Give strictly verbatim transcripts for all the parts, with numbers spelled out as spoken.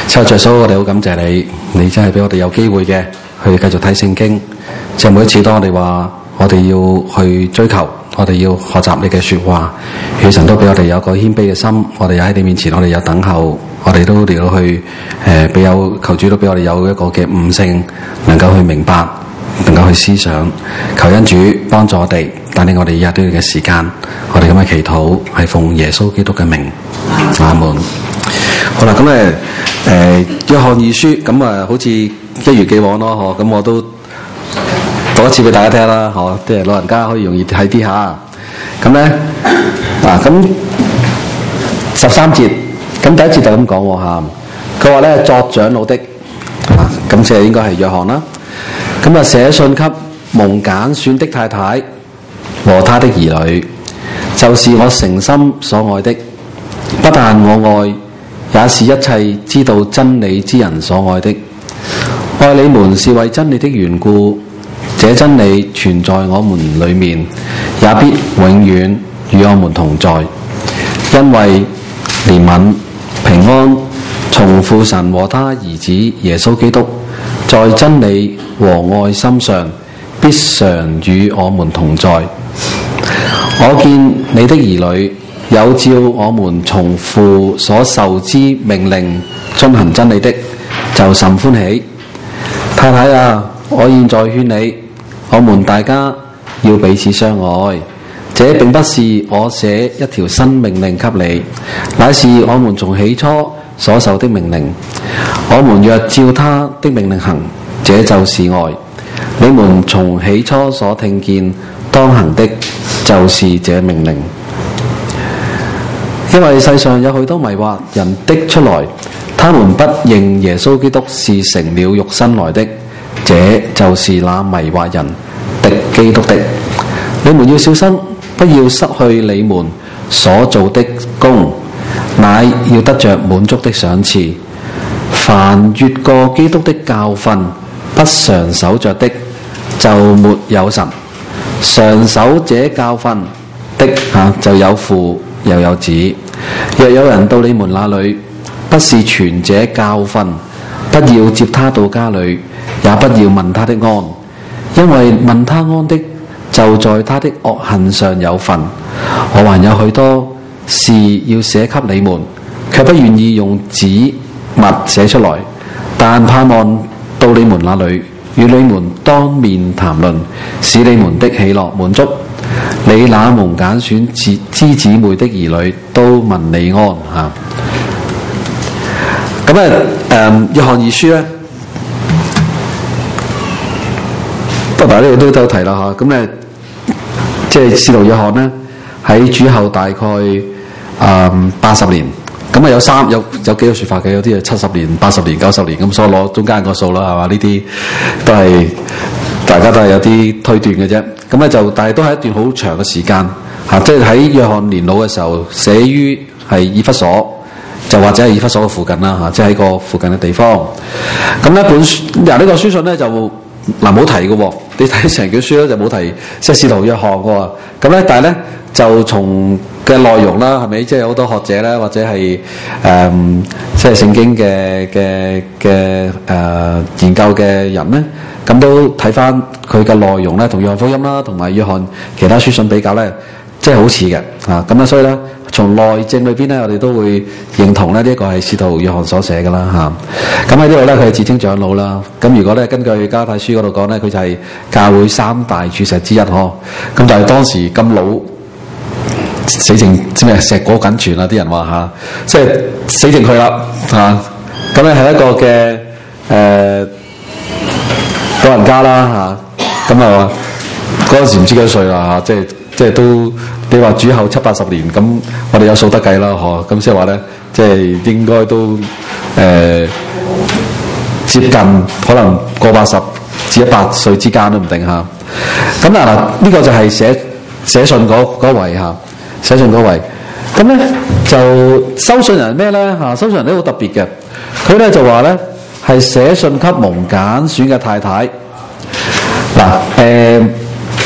親愛的耶穌，我哋好感謝你，你真係俾我哋有機會嘅去繼續睇聖經。即係每一次當我哋話我哋要去追求，我哋要學習你嘅說話，願神都俾我哋有個謙卑嘅心。我哋又喺你面前，我哋有等候，我哋都嚟到去誒，俾、呃、有求主都俾我哋有一個嘅悟性，能夠去明白，能夠去思想。求恩主幫助我哋，帶領我哋以下呢段嘅時間，我哋咁嘅祈禱係奉耶穌基督嘅名，阿門。好啦，咁咧誒約翰二書咁啊，好似一如既往咯，嗬，咁我都讀一次俾大家聽啦，嗬，即係老人家可以容易睇啲下。咁咧啊，咁十三節，咁第一節就咁講嚇，佢話咧作長老的啊，咁即係應該係約翰啦。咁啊寫信給蒙揀選的太太和他的兒女，就是我誠心所愛的，不但我愛，也是一切知道真理之人所愛的。愛你們是為真理的緣故，這真理存在我們裡面，也必永遠與我們同在。因為憐憫、平安從父神和他兒子耶穌基督在真理和愛心上必常與我們同在。我見你的兒女有照我們從父所受之命令遵行真理的，就甚歡喜。太太啊，我現在勸你，我們大家要彼此相愛。這並不是我寫一條新命令給你，乃是我們從起初所受的命令。我們若照他的命令行，這就是愛。你們從起初所聽見當行的，就是這命令。因為世上有許多迷惑人的出來，他們不認耶穌基督是成了肉身來的，這就是那迷惑人敵基督的。你們要小心，不要失去你們所做的工，乃要得着滿足的賞賜。凡越過基督的教訓不常守着的，就沒有神。常守這教訓的啊，就有父又有子。若有人到你們那裏，不是傳這教訓，不要接他到家裏，也不要問他的安，因為問他安的，就在他的惡行上有份。我還有許多事要寫給你們，卻不願意用紙墨寫出來，但盼望到你們那裏，與你們當面談論，使你們的喜樂滿足。你那蒙揀選之姊妹的兒女都問你安嚇。咁啊誒約翰二書咧，不過呢度都有提啦嚇。咁咧即係使徒約翰咧喺主後大概誒八十年，咁啊有三有有幾個説法嘅，有啲係七十年、八十年、九十年，咁所以攞中間個數啦，係嘛？呢啲都係大家都係有啲推斷嘅啫。咁咧就，但係都係一段好長嘅時間嚇，即係喺約翰年老嘅時候寫於係以弗所，就或者係以弗所嘅附近啦嚇，即係喺個附近嘅地方。咁呢本書嗱呢個書信咧就嗱冇提嘅喎，你睇成卷書咧就冇提即係使徒約翰喎。咁咧但係咧就從嘅內容啦，係咪即係有好多學者咧或者係誒、嗯、即係聖經嘅嘅嘅誒研究嘅人咧？咁都睇翻佢嘅內容咧，同約翰福音啦，同埋約翰其他書信比較咧，即係好似嘅啊！咁咧，所以咧，從內證裏邊咧，我哋都會認同咧，呢一個係使徒約翰所寫嘅啦嚇。咁喺呢度咧，佢係自稱長老啦。咁如果咧根據加拉太書嗰度講咧，佢就係教會三大柱石之一呵。咁但係當時咁老，死剩知咩石果緊存啊！啲人話嚇，即係死剩佢啦嚇。咁咧係一個嘅誒。呃老人家啦嚇，咁啊嗰陣時唔知幾多歲啦嚇，即係即係都你話主後七八十年，咁我哋有數得計啦嗬，咁即係話咧，即係應該都誒、呃、接近可能過八十至一百歲之間都唔定嚇。咁嗱嗱呢個就係寫寫信嗰嗰位嚇，寫信嗰位。咁咧就收信人咩咧嚇？收信人都好特別嘅，佢咧就話咧。係寫信給蒙揀選嘅太太嗱，誒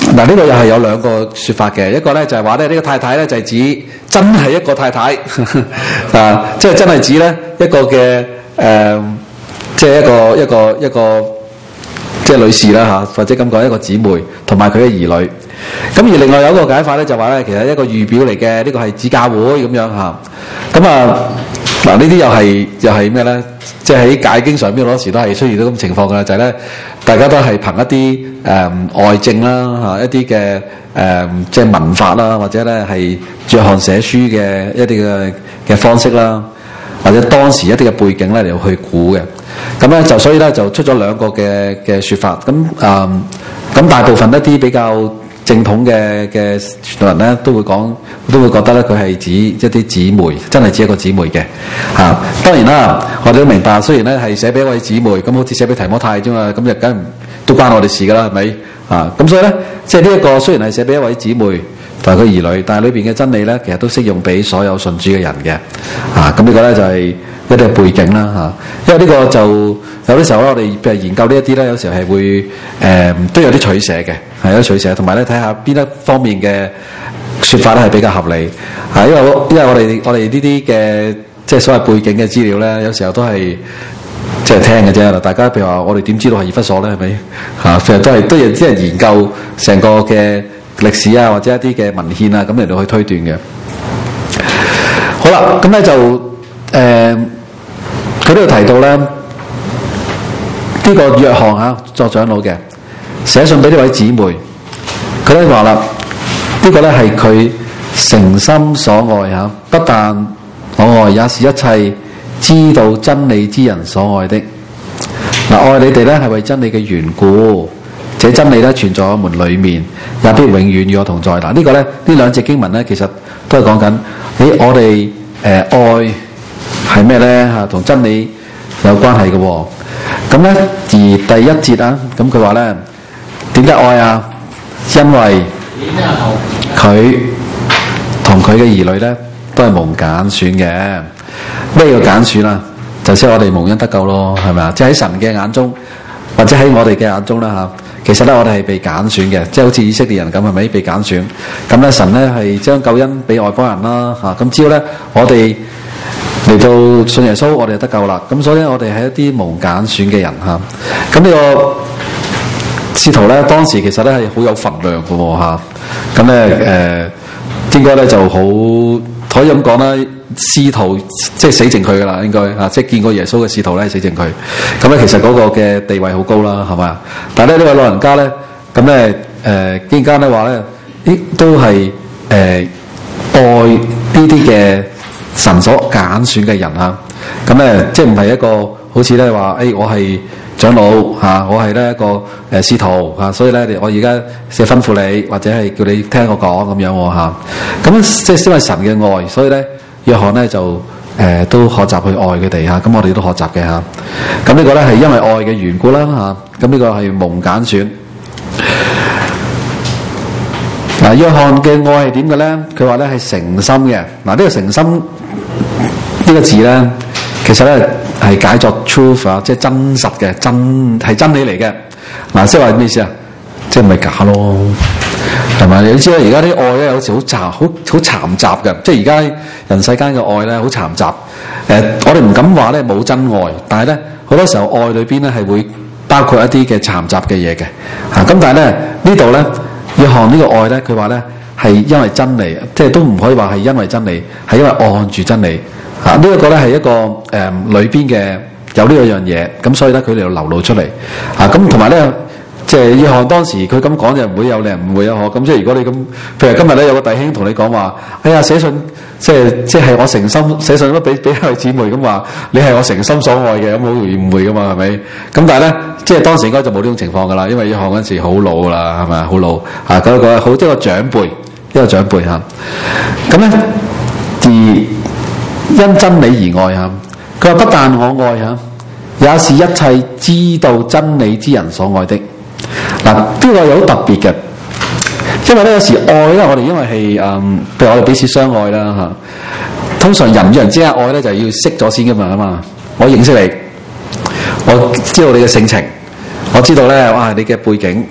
嗱，呢個又係有兩個説法嘅，一個咧就係話咧呢個太太咧就係指真係一個太太啊，即係真係指咧一個嘅誒，即係一個一個一個即係女士啦嚇，或者咁講一個姊妹同埋佢嘅兒女。咁而另外有一個解法咧就話咧，其實一個預表嚟嘅，呢個係指教會咁樣嚇。咁啊嗱，呢啲又係又係咩咧？即係喺解經上邊好多時都係出現到咁情況㗎啦，就係咧大家都係憑一啲誒、呃、外證啦嚇，一啲嘅誒即係文法啦，或者咧係約翰寫書嘅一啲嘅嘅方式啦，或者當時一啲嘅背景咧嚟去估嘅。咁咧就所以咧就出咗兩個嘅嘅説法。咁誒咁大部分一啲比較正統嘅嘅傳道人咧都會講，都會覺得咧佢係指一啲姊妹，真係指一個姊妹嘅嚇、啊。當然啦，我哋都明白，雖然咧係寫俾一位姊妹，咁好似寫俾提摩太啫嘛，咁就梗係都關我哋事噶啦，係咪啊？咁所以咧，即係呢一個雖然係寫俾一位姊妹同埋佢兒女，但係裏邊嘅真理咧，其實都適用俾所有信主嘅人嘅嚇。咁、啊、呢個咧就係、是、一啲背景啦嚇、啊。因為呢個就有啲時候咧，我哋譬如研究呢一啲咧，有時候係會誒、呃、都有啲取捨嘅。係有取捨，同埋咧睇下邊一方面嘅説法咧係比較合理嚇，因為因為我哋我哋呢啲嘅即係所謂背景嘅資料咧，有時候都係即係聽嘅啫。大家譬如話，我哋點知道係以弗所咧？係咪嚇？其實都係都有啲人研究成個嘅歷史啊，或者一啲嘅文獻啊，咁嚟到去推斷嘅。好啦，咁咧就誒，佢呢度提到咧呢、呢個約翰嚇作長老嘅。寫信俾呢位姊妹，佢咧話啦，呢、這個咧係佢誠心所愛嚇，不但我愛，也是一切知道真理之人所愛的。嗱，愛你哋咧係為真理嘅緣故，這真理咧存在我們裏面，也必永遠與我同在。嗱，呢個咧呢兩節經文咧，其實都係講緊，咦，我哋誒、呃、愛係咩咧嚇？同真理有關係嘅喎。咁咧而第一節啊，咁佢話咧。點解愛啊？因為佢同佢嘅兒女咧都係蒙揀選嘅。咩叫揀選啊？就即係我哋蒙恩得救咯，係咪啊？即係喺神嘅眼中，或者喺我哋嘅眼中啦嚇。其實咧，我哋係被揀選嘅，即係好似以色列人咁，係咪被揀選？咁咧，神咧係將救恩俾外邦人啦嚇。咁只要咧，我哋嚟到信耶穌，我哋就得救啦。咁所以咧，我哋係一啲蒙揀選嘅人嚇。咁呢個使徒咧，當時其實咧係好有份量嘅喎嚇，咁咧誒應該咧就好可以咁講啦，使徒即係死剩佢噶啦，應該嚇，即係見過耶穌嘅使徒咧死剩佢，咁咧其實嗰個嘅地位好高啦，係嘛？但係咧呢位老人家咧，咁咧誒竟然間咧話咧，咦都係誒、呃、愛呢啲嘅神所揀選嘅人嚇，咁咧即係唔係一個好似咧話誒我係長老嚇、啊，我係咧一個誒使徒嚇，所以咧我而家即係吩咐你，或者係叫你聽我講咁樣喎嚇。咁即係因為神嘅愛，所以咧約翰咧就誒、呃、都學習去愛佢哋嚇。咁、啊、我哋都學習嘅嚇。咁、啊、呢個咧係因為愛嘅緣故啦嚇。咁、啊、呢個係蒙揀選。嗱、啊，約翰嘅愛係點嘅咧？佢話咧係誠心嘅。嗱、啊，呢、這個誠心呢個字咧，其實咧。係解作 truth 啊，即係真實嘅真係真理嚟嘅。嗱，即係話咩意思啊？即係唔係假咯？係咪？你知啦，而家啲愛咧有時好雜，好好殘雜嘅。即係而家人世間嘅愛咧好殘雜。誒、呃，我哋唔敢話咧冇真愛，但係咧好多時候愛裏邊咧係會包括一啲嘅殘雜嘅嘢嘅。嚇、啊，咁但係咧呢度咧約翰呢個愛咧，佢話咧係因為真理，即係都唔可以話係因為真理，係因為按住真理。啊！呢、這個、一個咧係一個誒裏邊嘅有呢一樣嘢，咁所以咧佢哋就流露出嚟。啊！咁同埋咧，即係約翰當時佢咁講就唔會有人唔會有嗬。咁即係如果你咁，譬如今日咧有個弟兄同你講話，哎呀寫信，即係即係我誠心寫信都俾俾一位姊妹咁話，你係我誠心所愛嘅，咁好容易誤會噶嘛，係咪？咁但係咧，即係當時應該就冇呢種情況噶啦，因為約翰嗰陣時好老噶啦，係咪啊？好老啊！嗰個好即係個長輩，一個長輩嚇。咁咧而。因真理而愛嚇，佢話不但我愛嚇，也是一切知道真理之人所愛的。嗱，呢個又好特別嘅，因為咧有時愛咧，我哋因為係誒，譬如我哋彼此相愛啦嚇。通常人與人之間愛咧就係要識咗先噶嘛啊嘛，我認識你，我知道你嘅性情，我知道咧哇你嘅背景，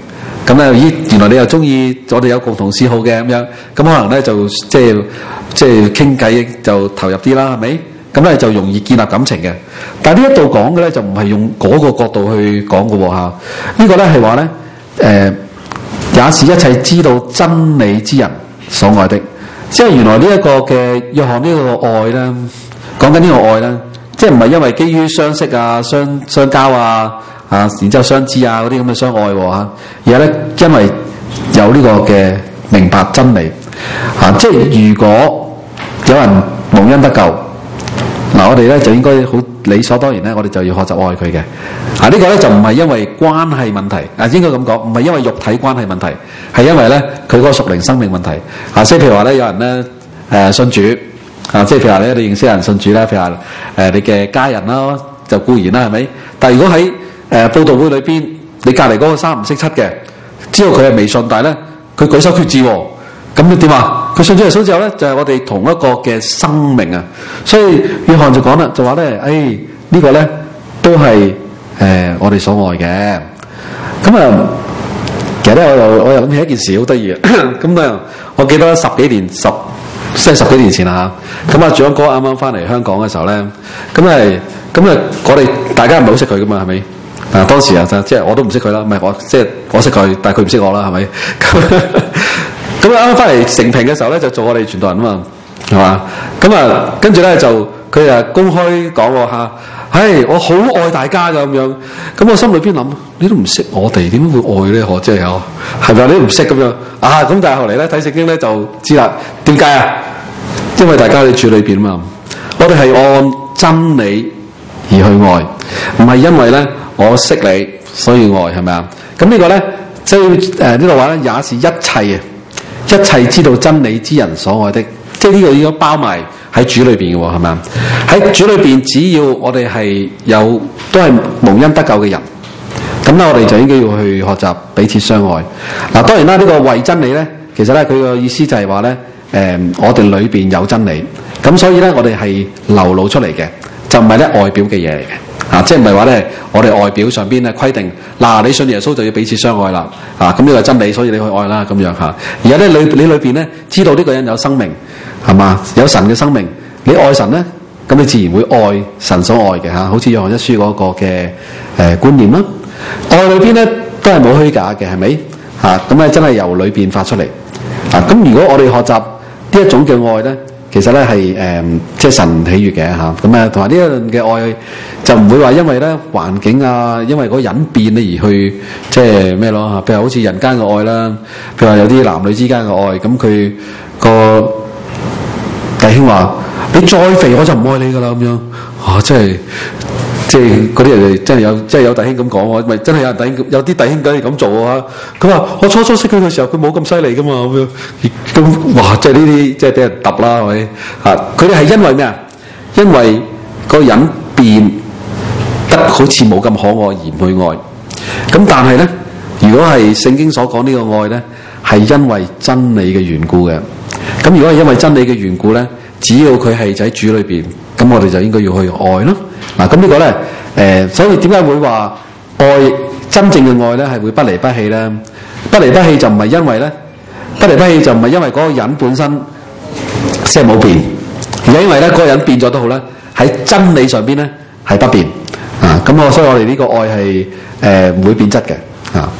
咁咧咦原來你又中意我哋有共同嗜好嘅咁樣，咁可能咧就即係即係傾偈就投入啲啦，係咪？咁咧就容易建立感情嘅。但係呢一度講嘅咧就唔係用嗰個角度去講嘅喎嚇。呢個咧係話咧誒，也是一切知道真理之人所愛的。即係原來呢一個嘅約翰呢個愛咧，講緊呢個愛咧，即係唔係因為基於相識啊、相相交啊、啊，然之後相知啊嗰啲咁嘅相愛喎、啊、而係咧因為有呢個嘅明白真理啊，即係如果有人蒙恩得救，嗱、啊、我哋咧就應該好理所當然咧，我哋就要學習愛佢嘅啊。這個、呢個咧就唔係因為關係問題啊，應該咁講，唔係因為肉體關係問題，係因為咧佢嗰個屬靈生命問題啊。即係譬如話咧，有人咧誒、呃、信主啊，即係譬如話咧，你認識人信主咧，譬如話誒、呃、你嘅家人啦，就固然啦，係咪？但係如果喺誒佈道會裏邊，你隔離嗰個三唔識七嘅，知道佢係未信，但係咧佢舉手決志喎，咁你點啊？佢信咗耶穌之後咧，就係、是、我哋同一個嘅生命啊。所以約翰就講啦，就話咧，誒、哎這個、呢個咧都係誒、呃、我哋所愛嘅。咁啊，其實咧我又我又諗起一件事好得意嘅。咁啊，我記得十幾年十即係十幾年前啦嚇。咁啊，長哥啱啱翻嚟香港嘅時候咧，咁係咁啊，我哋大家唔係好識佢噶嘛，係咪？啊，當時啊就即係我都唔識佢啦，唔係我即係我識佢，但係佢唔識我啦，係咪？咁啊啱啱翻嚟成平嘅時候咧，就做我哋傳道人啊嘛，係嘛？咁啊，跟住咧就佢啊公開講喎嚇，唉，我好愛大家㗎咁樣。咁我心裏邊諗，你都唔識我哋，點會愛咧？我即係有係咪？你都唔識咁樣啊？咁但係後嚟咧睇聖經咧就知啦。點解啊？因為大家喺主裏邊啊嘛，我哋係按真理而去愛，唔係因為咧我識你所以愛，係咪啊？咁呢個咧即係誒呢度話咧，也是一切啊。一切知道真理之人所愛的，即係呢個應該包埋喺主裏邊嘅喎，係咪啊？喺主裏邊，只要我哋係有都係蒙恩得救嘅人，咁咧我哋就應該要去學習彼此相愛。嗱，當然啦，呢個為真理咧，其實咧佢個意思就係話咧，誒、呃，我哋裏邊有真理，咁所以咧我哋係流露出嚟嘅，就唔係咧外表嘅嘢嚟嘅。啊，即係唔係話咧，我哋外表上邊咧規定，嗱、啊、你信耶穌就要彼此相愛啦，啊咁呢個係真理，所以你去愛啦咁樣嚇。而家咧你你裏邊咧知道呢個人有生命，係嘛？有神嘅生命，你愛神咧，咁你自然會愛神所愛嘅嚇、啊。好似約翰一書嗰個嘅誒、呃、觀念啦，愛裏邊咧都係冇虛假嘅，係咪？嚇咁咧真係由裏邊發出嚟。啊咁如果我哋學習呢一種嘅愛咧，其實咧係誒即係神喜悅嘅嚇，咁啊同埋呢一樣嘅愛就唔會話因為咧環境啊，因為嗰個人變咧而去即係咩咯嚇？譬如好似人間嘅愛啦，譬如話有啲男女之間嘅愛，咁佢個弟兄話：你再肥我就唔愛你噶啦咁樣，啊真係即係嗰啲人真係有真係有弟兄咁講喎，咪真係有人弟兄有啲弟兄梗係咁做啊！佢話我初初識佢嘅時候，佢冇咁犀利噶嘛咁樣，咁哇即係呢啲即係俾人揼啦係咪？啊！佢哋係因為咩啊？因為個人變得好似冇咁可愛而唔去愛。咁但係咧，如果係聖經所講呢個愛咧，係因為真理嘅緣故嘅。咁如果係因為真理嘅緣故咧，只要佢係喺主裏邊，咁我哋就應該要去愛咯。嗱，咁呢個咧，誒、呃，所以點解會話愛真正嘅愛咧係會不離不棄咧？不離不棄就唔係因為咧，不離不棄就唔係因為嗰個人本身即係冇變，而係因為咧嗰個人變咗都好咧，喺真理上邊咧係不變啊。咁我所以我哋呢個愛係誒唔會變質嘅啊。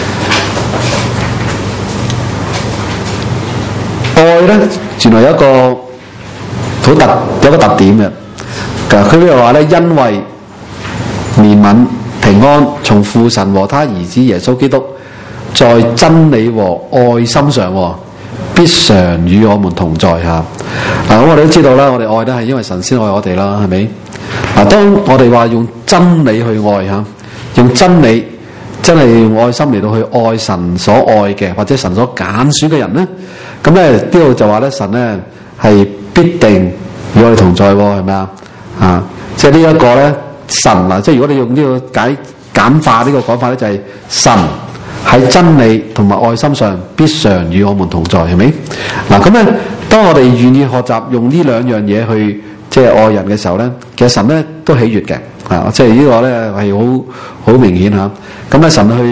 愛咧原來有一個好特有一個特點嘅。佢呢度話咧，因為憐憫平安從父神和他兒子耶穌基督在真理和愛心上，必常與我們同在嚇。嗱、啊，咁我哋都知道啦，我哋愛咧係因為神先愛我哋啦，係咪？嗱、啊，當我哋話用真理去愛嚇，用真理真係用愛心嚟到去愛神所愛嘅，或者神所揀選嘅人咧，咁咧呢度就話咧，神咧係必定與我哋同在喎，係咪啊？啊，即係呢一個咧，神啊，即係如果你用呢個解簡化呢個講法咧，就係、是、神喺真理同埋愛心上必常與我們同在，係咪？嗱，咁咧，當我哋願意學習用呢兩樣嘢去即係愛人嘅時候咧，其實神咧都喜悅嘅，啊，即係呢個咧係好好明顯嚇。咁咧，神去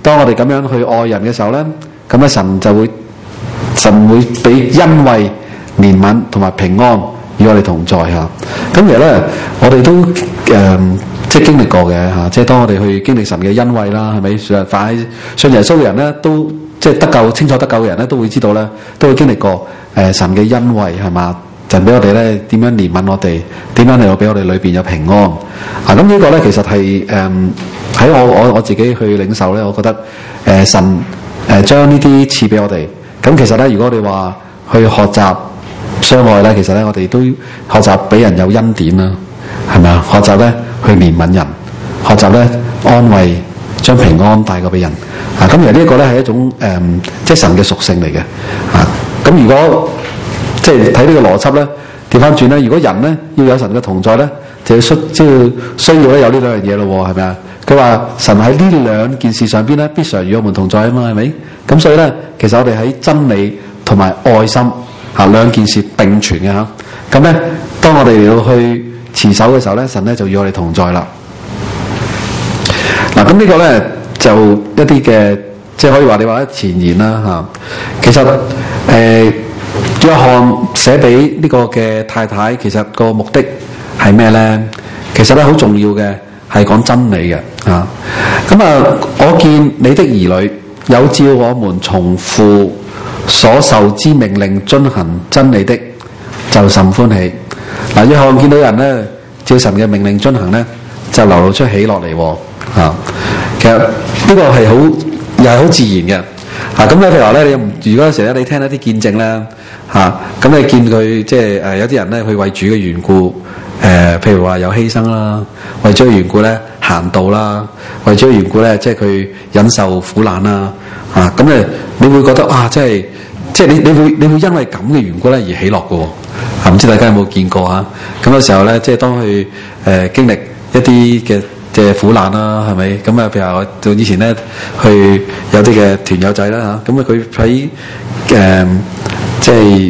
當我哋咁樣去愛人嘅時候咧，咁咧神就會神會俾恩惠、憐憫同埋平安與我哋同在嚇。咁其實咧，我哋都誒、呃、即係經歷過嘅嚇，即係當我哋去經歷神嘅恩惠啦，係咪？凡係信耶穌嘅人咧，都即係得救、清楚得救嘅人咧，都會知道咧，都會經歷過誒、呃、神嘅恩惠係嘛？神俾我哋咧點樣憐憫我哋，點樣嚟到俾我哋裏邊有平安啊！咁呢個咧其實係誒喺我我我自己去領受咧，我覺得誒、呃、神誒、呃、將呢啲賜俾我哋。咁其實咧，如果我哋話去學習相愛咧，其實咧我哋都學習俾人有恩典啦，係咪啊？學習咧去憐憫人，學習咧安慰，將平安帶過俾人啊！咁其實呢一個咧係一種誒、呃、即係神嘅屬性嚟嘅啊！咁如果即係睇呢個邏輯咧，調翻轉咧，如果人咧要有神嘅同在咧，就要需即係需要咧有呢兩樣嘢咯，係咪啊？佢話神喺呢兩件事上邊咧，必常與我們同在啊嘛，係咪？咁所以咧，其實我哋喺真理同埋愛心嚇兩件事並存嘅嚇。咁咧，當我哋嚟到去持守嘅時候咧，神咧就與我哋同在啦。嗱，咁呢個咧就一啲嘅，即係可以話你話前言啦嚇。其實誒。呃約翰寫俾呢個嘅太太，其實個目的係咩咧？其實咧好重要嘅係講真理嘅啊。咁啊，我見你的兒女有照我們從父所受之命令遵行真理的，就甚歡喜。嗱、啊，約翰見到人咧照神嘅命令遵行咧，就流露出喜樂嚟喎啊。其實呢個係好又係好自然嘅。啊，咁咧譬如話咧，你如果有時咧，你聽一啲見證咧，嚇、啊，咁你見佢即係誒有啲人咧，去為主嘅緣故，誒、呃、譬如話有犧牲啦，為主嘅緣故咧行道啦，為主嘅緣故咧，即係佢忍受苦難啦，啊，咁咧你會覺得啊，即係即係你你會你會因為咁嘅緣故咧而喜樂嘅喎，啊，唔知大家有冇見過啊？咁有時候咧，即係當佢誒、呃、經歷一啲嘅即係苦難啦，係咪？咁啊，譬如話我做以前咧，去有啲嘅團友仔啦嚇，咁啊佢喺誒即係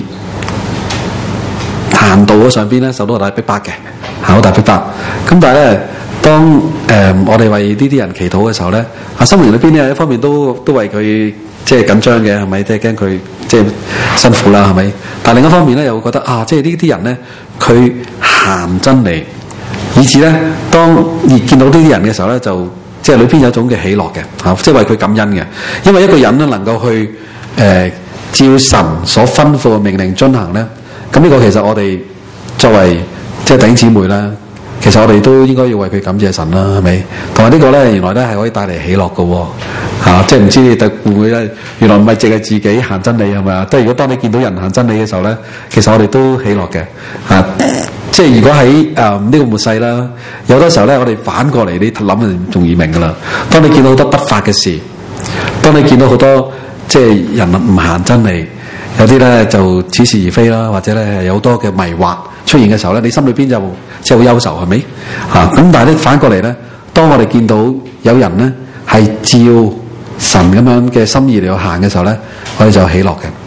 行道嗰上邊咧，受到好大逼迫嘅，嚇好大逼迫。咁但係咧，當誒、呃、我哋為呢啲人祈禱嘅時候咧，啊心靈裏邊咧一方面都都為佢即係緊張嘅，係咪？即係驚佢即係辛苦啦，係咪？但係另一方面咧，又會覺得啊，即係呢啲人咧，佢行真理。以至咧，當而見到呢啲人嘅時候咧，就即係裏邊有一種嘅喜樂嘅嚇，即係為佢感恩嘅。因為一個人咧能夠去誒、呃、照神所吩咐嘅命令遵行咧，咁呢個其實我哋作為即係弟兄姊妹啦，其實我哋都應該要為佢感謝神啦，係咪？同埋呢個咧，原來咧係可以帶嚟喜樂嘅喎嚇，即係唔知你會唔會咧？原來唔係淨係自己行真理係咪啊？即係如果當你見到人行真理嘅時候咧，其實我哋都喜樂嘅嚇。啊即係如果喺誒呢個末世啦，有好多時候咧，我哋反過嚟，你諗就容易明噶啦。當你見到好多不法嘅事，當你見到好多即係人唔行真理，有啲咧就似是而非啦，或者咧有好多嘅迷惑出現嘅時候咧，你心裏邊就即係好憂愁，係咪？嚇、啊、咁，但係咧反過嚟咧，當我哋見到有人咧係照神咁樣嘅心意嚟到行嘅時候咧，我哋就有喜樂嘅。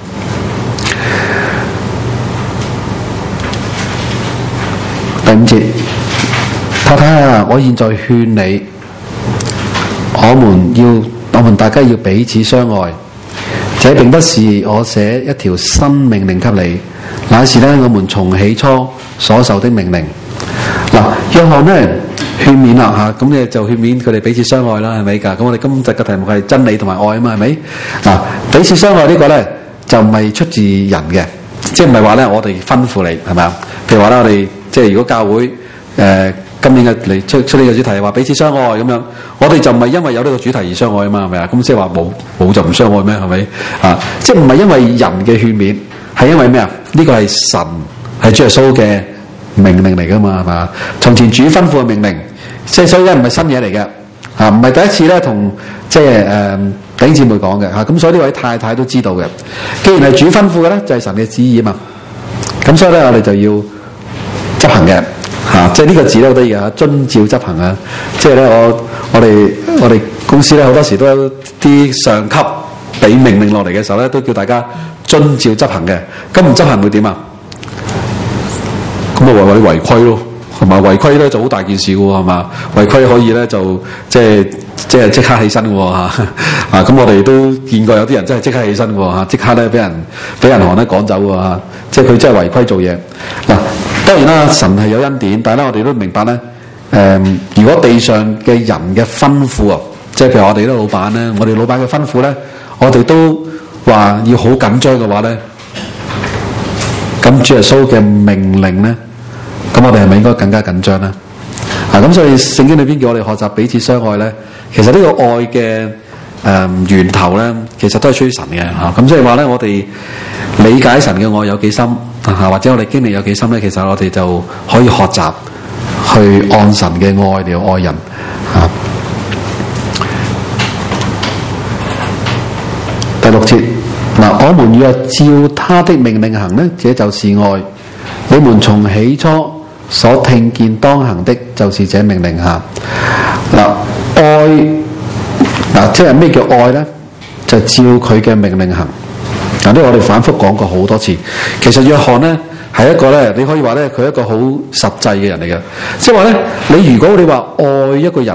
第五節，太太啊，我現在勸你，我們要，我們大家要彼此相愛。這並不是我寫一條新命令給你，乃是呢我們從起初所受的命令。嗱，約翰呢勸勉啦嚇，咁、啊、你就勸勉佢哋彼此相愛啦，係咪㗎？咁我哋今集嘅題目係真理同埋愛啊嘛，係咪？嗱，彼此相愛呢個呢，就唔係出自人嘅，即係唔係話呢我哋吩咐你係咪啊？譬如話咧我哋。即係如果教會誒、呃、今年嘅嚟出出呢個主題係話彼此相愛咁樣，我哋就唔係因為有呢個主題而相愛啊嘛，係咪啊？咁即係話冇冇就唔相愛咩？係咪啊？即係唔係因為人嘅勸勉，係因為咩啊？呢、這個係神係主耶穌嘅命令嚟噶嘛，係嘛？從前主吩咐嘅命令，即係所以咧唔係新嘢嚟嘅啊，唔係第一次咧同即係誒弟兄姊妹講嘅嚇，咁、啊、所以呢位太太都知道嘅。既然係主吩咐嘅咧，就係、是、神嘅旨意啊嘛，咁所以咧我哋就要執行嘅嚇、啊，即係呢個字咧好得意啊！遵照執行啊，即係咧我我哋我哋公司咧好多時都有啲上級俾命令落嚟嘅時候咧，都叫大家遵照執行嘅。咁唔執行會點啊？咁啊話你違規咯，係嘛？違規咧就好大件事嘅喎，係嘛？違規可以咧就即係即係即刻起身嘅喎嚇，啊咁我哋都見過有啲人真係即刻起身嘅喎嚇，即刻咧俾人俾銀行咧趕走嘅喎嚇，即係佢真係違規做嘢。嗱，當然啦，神係有恩典，但係咧我哋都明白咧，誒、呃，如果地上嘅人嘅吩咐啊，即係譬如我哋啲老闆咧，我哋老闆嘅吩咐咧，我哋都話要好緊張嘅話咧，咁主耶穌嘅命令咧，咁我哋係咪應該更加緊張咧？啊，咁所以聖經裏邊叫我哋學習彼此相愛咧，其實呢個愛嘅誒、呃、源頭咧，其實都係出於神嘅嚇。咁即係話咧，我哋理解神嘅愛有幾深嚇、啊，或者我哋經歷有幾深咧，其實我哋就可以學習去按神嘅愛嚟愛人嚇。啊、第六節嗱，我們若照他的命令行呢，這就是愛。你們從起初所聽見當行的，就是這命令下。嗱，愛嗱，即係咩叫愛呢？就照佢嘅命令行。嗱，呢個我哋反覆講過好多次。其實約翰呢係一個呢，你可以話呢，佢係一個好實際嘅人嚟嘅。即係話呢，你如果你話愛一個人，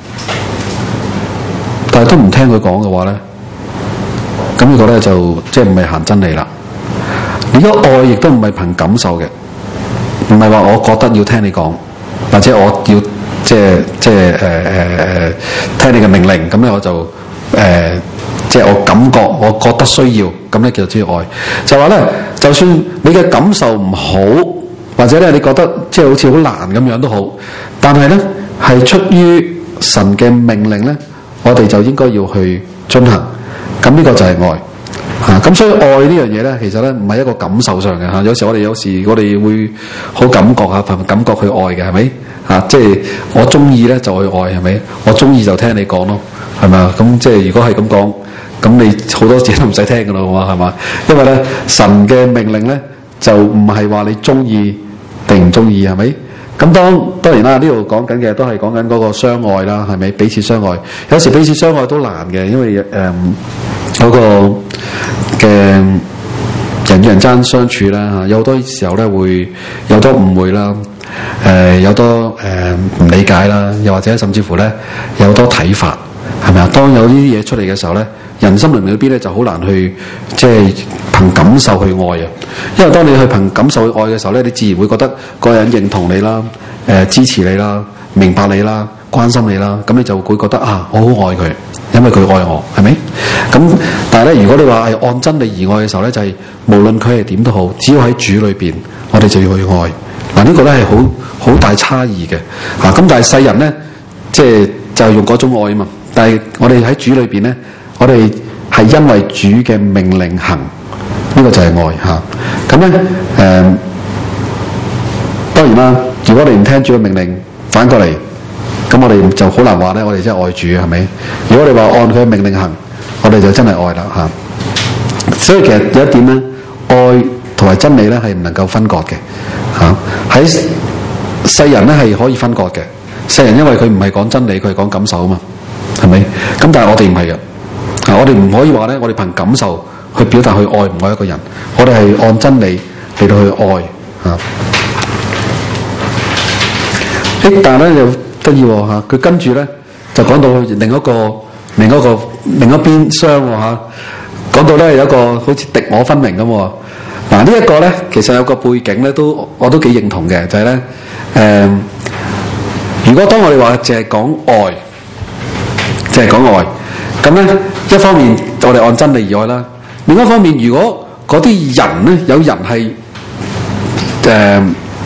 但係都唔聽佢講嘅話呢，咁呢個呢就即係唔係行真理啦。如果愛亦都唔係憑感受嘅。唔係話我覺得要聽你講，或者我要即係即係誒誒誒聽你嘅命令，咁咧我就誒、呃、即係我感覺，我覺得需要，咁咧叫做愛。就話咧，就算你嘅感受唔好，或者咧你覺得即係好似好難咁樣都好，但係咧係出於神嘅命令咧，我哋就應該要去遵行。咁呢個就係愛。啊，咁所以愛呢樣嘢咧，其實咧唔係一個感受上嘅嚇。有時我哋有時我哋會好感覺嚇，憑感覺去愛嘅係咪？啊，即係我中意咧就去愛係咪？我中意就聽你講咯，係咪啊？咁即係如果係咁講，咁你好多嘢都唔使聽㗎咯，係嘛？因為咧神嘅命令咧就唔係話你中意定唔中意係咪？咁當當然啦，呢度講緊嘅都係講緊嗰個相愛啦，係咪？彼此相愛，有時彼此相愛都難嘅，因為誒嗰、呃那個。嘅人與人之間相處啦嚇，有好多時候咧會有多誤會啦，誒、呃、有多誒唔、呃、理解啦，又或者甚至乎咧有多睇法，係咪啊？當有呢啲嘢出嚟嘅時候咧，人心靈裏邊咧就好難去即係憑感受去愛啊。因為當你去憑感受去愛嘅時候咧，你自然會覺得個人認同你啦，誒、呃、支持你啦，明白你啦，關心你啦，咁你就會覺得啊，我好愛佢，因為佢愛我，係咪？咁但係咧，如果你話係按真理而愛嘅時候咧，就係、是、無論佢係點都好，只要喺主裏邊，我哋就要去愛。嗱、這個、呢個咧係好好大差異嘅。啊，咁但係世人咧，即係就係、是、用嗰種愛啊嘛。但係我哋喺主裏邊咧，我哋係因為主嘅命令行，呢、這個就係愛嚇。咁咧誒，當然啦，如果你唔聽主嘅命令，反過嚟，咁我哋就好難話咧，我哋真係愛主係咪？如果你話按佢嘅命令行，我哋就真係愛啦嚇。所以其實有一點咧，愛同埋真理咧係唔能夠分割嘅嚇。喺世人咧係可以分割嘅，世人因為佢唔係講真理，佢係講感受啊嘛，係咪？咁但係我哋唔係嘅，啊我哋唔可以話咧，我哋憑感受去表達去愛唔愛一個人，我哋係按真理嚟到去愛嚇。誒，但係咧又得意喎嚇，佢跟住咧就講到另一個。另一個另一邊廂喎嚇，講到咧有一個好似敵我分明咁喎。嗱呢一個咧其實有個背景咧都我都幾認同嘅，就係咧誒，如果當我哋話淨係講愛，淨係講愛，咁咧一方面我哋按真理而愛啦，另一方面如果嗰啲人咧有人係誒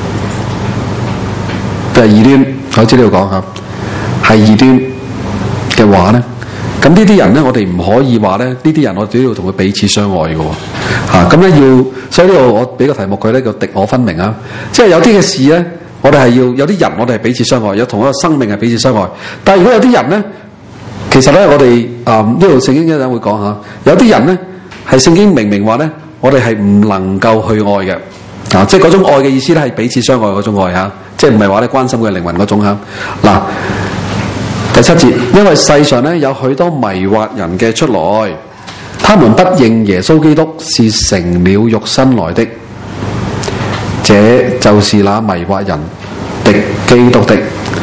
係異端，好似呢度講嚇係異端嘅話咧。咁呢啲人咧，我哋唔可以話咧，呢啲人我哋都要同佢彼此相愛嘅喎，嚇咁咧要，所以呢度我俾個題目佢咧叫敵我分明啊，即係有啲嘅事咧，我哋係要有啲人我哋係彼此相愛，有同一個生命係彼此相愛，但係如果有啲人咧，其實咧我哋啊呢度聖經一陣會講下，有啲人咧係聖經明明話咧，我哋係唔能夠去愛嘅，啊即係嗰種愛嘅意思咧係彼此相愛嗰種愛嚇，即係唔係話咧關心佢嘅靈魂嗰種嚇嗱。第七節，因為世上咧有許多迷惑人嘅出來，他們不認耶穌基督是成了肉身來的，這就是那迷惑人敵基督的。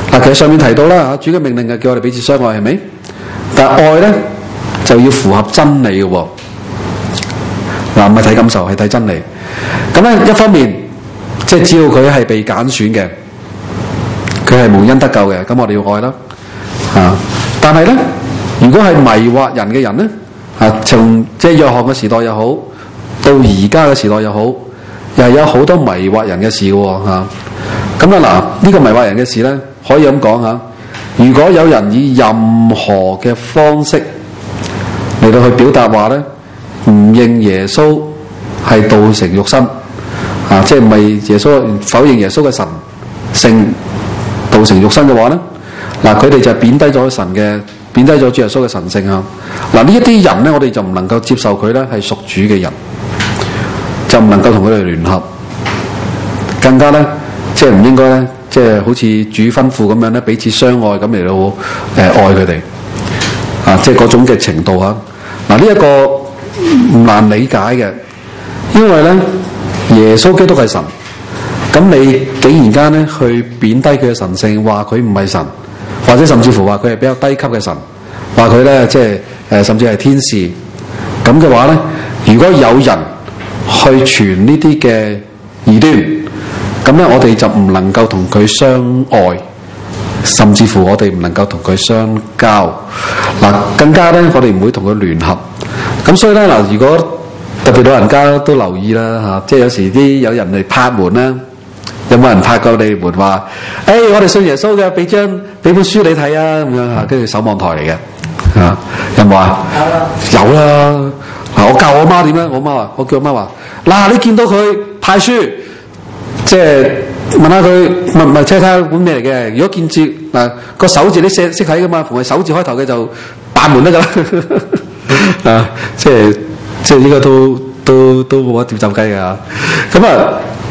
嗱，其實上面提到啦，主嘅命令係叫我哋彼此相愛，係咪？但係愛咧就要符合真理嘅喎。嗱，唔係睇感受，係睇真理。咁咧一方面，即係只要佢係被揀選嘅，佢係無恩得救嘅，咁我哋要愛啦。啊，但係咧，如果係迷惑人嘅人咧，啊，從即係約翰嘅時代又好，到而家嘅時代又好，又係有好多迷惑人嘅事嘅喎。嚇，咁啊嗱，呢個迷惑人嘅事咧，可以咁講嚇。如果有人以任何嘅方式嚟到去表達話咧，唔認耶穌係道成肉身，啊，即係唔係耶穌否認耶穌嘅神性道成肉身嘅話咧，嗱，佢哋就貶低咗神嘅，貶低咗主耶穌嘅神性啊！嗱，呢一啲人咧，我哋就唔能夠接受佢咧係屬主嘅人，就唔能夠同佢哋聯合，更加咧即係唔應該咧，即係好似主吩咐咁樣咧，彼此相愛咁嚟到誒愛佢哋啊！即係嗰種嘅程度啊！嗱，呢一個唔難理解嘅，因為咧耶穌基督係神，咁你竟然間咧去貶低佢嘅神性，話佢唔係神，或者甚至乎話佢係比較低級嘅神，話佢咧即係誒、呃、甚至係天使，咁嘅話咧，如果有人去傳呢啲嘅異端，咁咧我哋就唔能夠同佢相愛，甚至乎我哋唔能夠同佢相交，嗱，更加咧我哋唔會同佢聯合。咁所以咧嗱，如果特別老人家都留意啦嚇，即係有時啲有人嚟拍門啦，有冇人拍過你門話？誒、欸，我哋信耶穌嘅，俾張俾本書你睇啊咁樣嚇，跟住守望台嚟嘅嚇，有冇啊？有啦，嗱，我教我媽點咧？我媽話，我叫我媽話，嗱，你見到佢派書，即係問下佢，問問睇睇本咩嚟嘅？如果見字嗱個手字你識識睇噶嘛？逢係手字開頭嘅就扮門得噶啦。啊，即係即係應該都都都冇得點走雞嘅嚇。咁啊，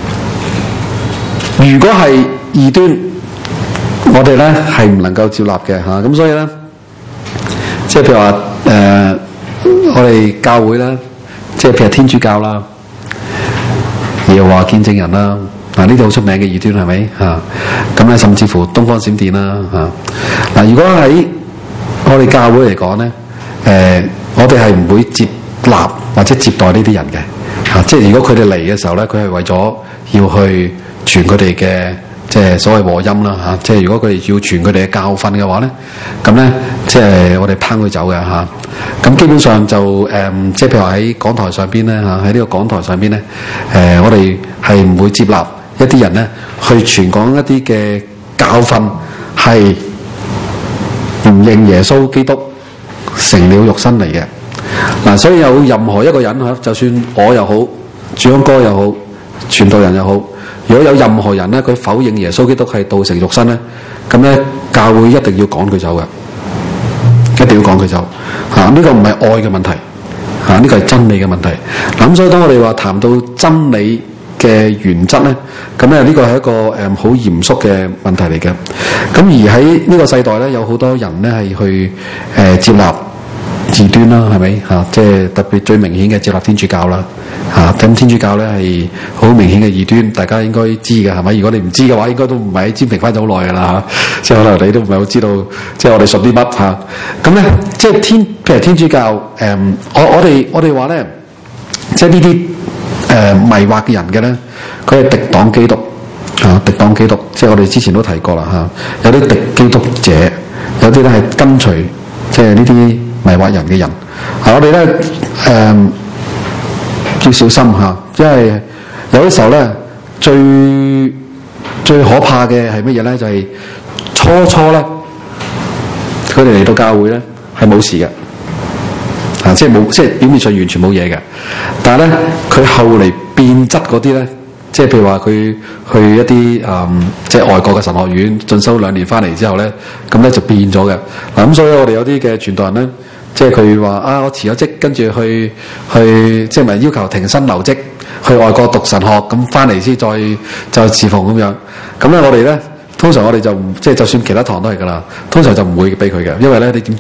如果係異端，我哋咧係唔能夠接納嘅嚇。咁、啊、所以咧，即係譬如話誒、呃，我哋教會咧，即係譬如天主教啦，又話見證人啦，嗱呢啲好出名嘅異端係咪嚇？咁咧、啊、甚至乎東方閃電啦嚇。嗱、啊，如果喺我哋教會嚟講咧，誒、呃。我哋係唔會接納或者接待呢啲人嘅，嚇、啊！即係如果佢哋嚟嘅時候咧，佢係為咗要去傳佢哋嘅即係所謂和音啦，嚇、啊！即係如果佢哋要傳佢哋嘅教訓嘅話咧，咁咧即係我哋拚佢走嘅嚇。咁、啊、基本上就誒、嗯，即係譬如話喺講台上邊咧嚇，喺呢個講台上邊咧，誒、呃、我哋係唔會接納一啲人咧去傳講一啲嘅教訓係唔認耶穌基督成了肉身嚟嘅嗱，所以有任何一個人嚇，就算我又好，主安哥又好，傳道人又好，如果有任何人咧，佢否認耶穌基督係道成肉身咧，咁咧教會一定要趕佢走嘅，一定要趕佢走嚇。呢、這個唔係愛嘅問題嚇，呢、這個係真理嘅問題。嗱，咁所以當我哋話談到真理嘅原則咧，咁咧呢個係一個誒好嚴肅嘅問題嚟嘅。咁而喺呢個世代咧，有好多人咧係去誒、呃、接納異端啦，係咪嚇？即係特別最明顯嘅接納天主教啦嚇。咁、啊、天主教咧係好明顯嘅異端，大家應該知嘅係咪？如果你唔知嘅話，應該都唔係喺占平翻咗好耐㗎啦嚇。即係可能你都唔係好知道，即係我哋信啲乜嚇。咁、啊、咧，即係天譬如天主教誒、嗯，我我哋我哋話咧，即係呢啲誒迷惑嘅人嘅咧，佢係敵擋基督。啊！敵擋基督，即係我哋之前都提過啦嚇、啊。有啲敵基督者，有啲咧係跟隨，即係呢啲迷惑人嘅人。啊！我哋咧誒要小心嚇、啊，因為有啲時候咧最最可怕嘅係乜嘢咧？就係、是、初初咧，佢哋嚟到教會咧係冇事嘅，啊！即係冇，即係表面上完全冇嘢嘅。但係咧，佢後嚟變質嗰啲咧。即係譬如話佢去一啲誒、嗯，即係外國嘅神學院進修兩年翻嚟之後咧，咁咧就變咗嘅。嗱咁所以我哋有啲嘅傳道人咧，即係佢話啊，我辭咗職，跟住去去即係咪要求停薪留職，去外國讀神學，咁翻嚟先再再侍奉咁樣。咁咧我哋咧，通常我哋就唔即係就算其他堂都係㗎啦，通常就唔會俾佢嘅，因為咧你點知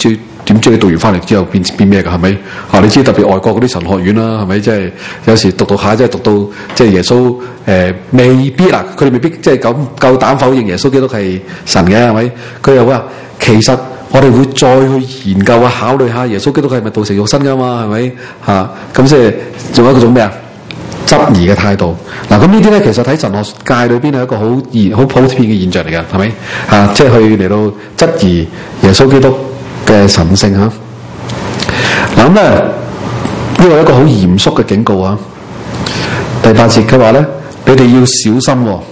點知你讀完翻嚟之後變變咩㗎？係咪啊？你知特別外國嗰啲神學院啦，係咪即係有時讀讀下，即係讀到即係耶穌誒、呃、未必啦，佢哋未必即係咁夠膽否認耶穌基督係神嘅，係咪？佢又話其實我哋會再去研究啊，考慮下耶穌基督係咪道成肉身㗎嘛？係咪嚇？咁即係仲有一種咩啊？質疑嘅態度嗱，咁呢啲咧其實喺神學界裏邊係一個好現好普遍嘅現象嚟嘅，係咪啊？即係去嚟到質疑耶穌基督嘅神性嚇。嗱咁咧，呢個係一個好嚴肅嘅警告啊！第八節佢話咧，你哋要小心喎，